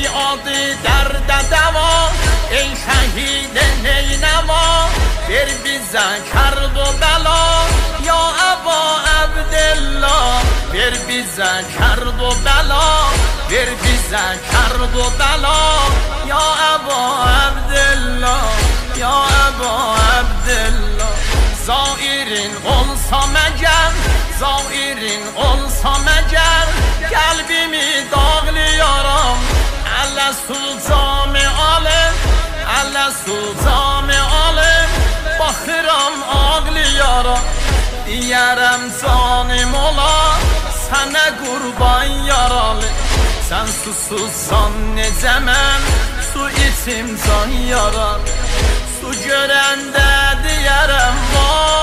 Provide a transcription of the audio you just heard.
بیادی درد دوا ای شهید نینوا بر بیزن کرد و بلا یا ابا عبدالله بر بیزن کرد و بلا بر بیزن کرد و بلا یا ابا عبدالله یا ابا عبدالله زائرین olsa məgər zairin olsa məgər qəlbimi dağlayaram ələ su cami alım ələ su cami alım baxıram ağlayaram deyərəm canım ola sənə qurban yaralı sən susuzsan necə mən su içim can yarar su görəndə deyərəm var